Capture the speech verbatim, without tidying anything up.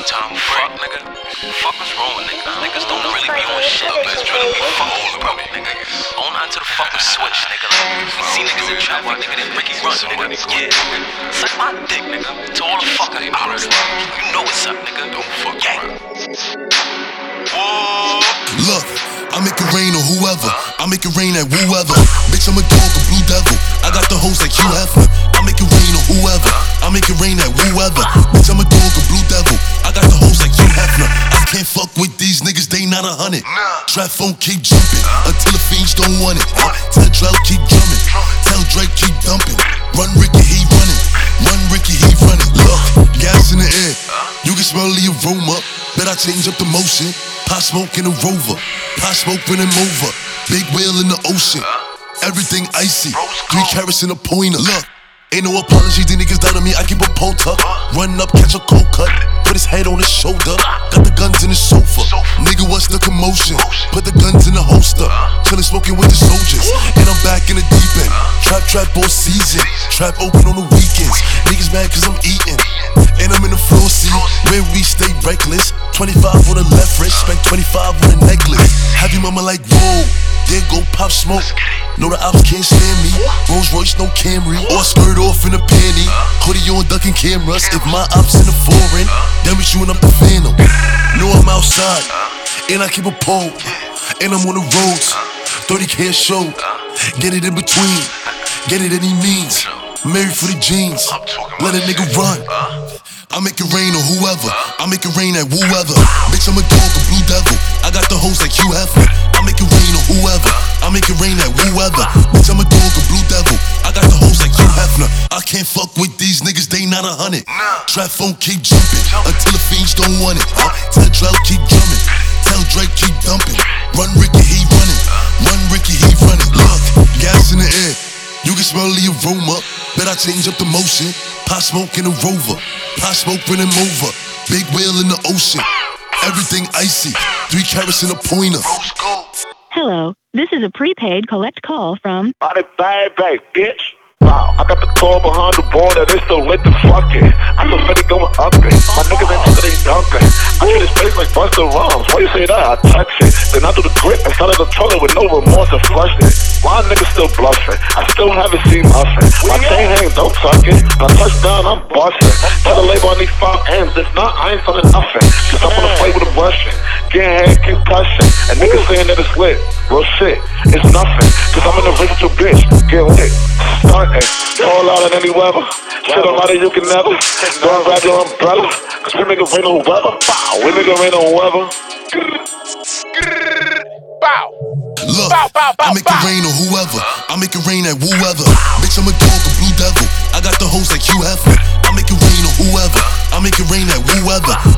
two-time fuck, nigga. Fuck what's wrong with niggas? Niggas don't really be on shit. Niggas trying to be fucking all about it, nigga. On onto the fucking switch, nigga. Like, see niggas in traffic, nigga, then Ricky run, nigga. Yeah, suck my dick, nigga. To all the fuck I ops. You know what's up, nigga. Don't fuck gang. Whoa. Look, I make it rain on whoever. I make it rain at whoever. Bitch, I'm a dog, a blue devil. I got the hoes like Hugh Hefner. I make it rain on whoever. I make it rain at whoever. Bitch, I'm a dog, a blue devil. I got the hoes like Hugh Hefner. I can't fuck with these niggas, they not a hundred. Trap phone keep jumping until the fiends don't want it. Tell Drell keep drumming. Tell Drake keep dumping. Run Ricky, he running. Run Ricky, he running. Look, gas in the air. You can smell the aroma. Bet I change up the motion. Pot smoke in a Rover. Pot smoke when I'm over. Big whale in the ocean. Everything icy. Three carats in a pointer. Look, ain't no apology. The niggas down on me. I keep a pole tuck. Run up, catch a cold cut. Put his head on his shoulder. Got the guns in the sofa. Nigga, what's the commotion? Put the guns in the holster. Chillin' smoking with the soldiers. And I'm back in the deep end. Trap, trap all season. Trap open on the weekends. Niggas mad cause I'm eating. And I'm in the floor seat where we stay reckless. twenty-five on the left wrist. Spent twenty-five on a necklace. Have your mama like, whoa. There go Pop Smoke. No, the ops can't stand me. Rolls Royce, no Camry. Or skirt off in a panty. Hoodie on ducking cameras. If my ops in the foreign, then we shooting up the Phantom. Know I'm outside, and I keep a pole. And I'm on the roads, thirty K a show. Get it in between, get it any means. Married for the jeans, let a nigga run. I make it rain on whoever. I make it rain at whoever. Bitch, I'm a dog, a blue devil. I got the hoes like Hugh Hefner. I make it rain on whoever. I make it rain at whoever. Bitch, I'm a dog, a blue devil. I got the hoes like Hugh Hefner. I can't fuck with these niggas, they not a hundred. Trap phone keep jumping until the fiends don't want it. Tell Drell keep drumming. Tell Drake keep dumping. Run Ricky, he running. Run Ricky, he running. Look, gas in the air. You can smell the aroma. Bet I change up the motion. Pot smoke in a Rover. Pot smoke when I'm over. Big whale in the ocean. Everything icy. Three carats in a pointer. Hello, this is a prepaid collect call from Body bag bag, bitch. Wow, I got the car behind the border, they still lit the fucking. I still finna going up it. My niggas ain't fucking dunking. I treat his face like Busta Rhymes. Why you say that? I touch it. Then I do the grip and started the toilet with no remorse and flushed it. My niggas still bluffing. I still haven't seen nothing. My chain hang, don't tuck it. When I touch down, I'm busting. Tell the label I need five M's. If not, I ain't selling nothing. Cause I'm gonna play with a Russian. Getting head concussion. And niggas saying that it's lit. Real shit, it's nothing. Cause I'm in the ring with your bitch. Get lit. Start it. Fall out in any weather. Shit on out you can never. Don't grab your umbrella. Cause we make it rain on weather. Bow. We make it rain on weather. Bow. Look, I make it rain on whoever. I make it rain at whoever. Bitch, I'm a dog, a blue devil. I got the hoes like Hugh Hefner. I make it rain on whoever. I make it rain at whoever.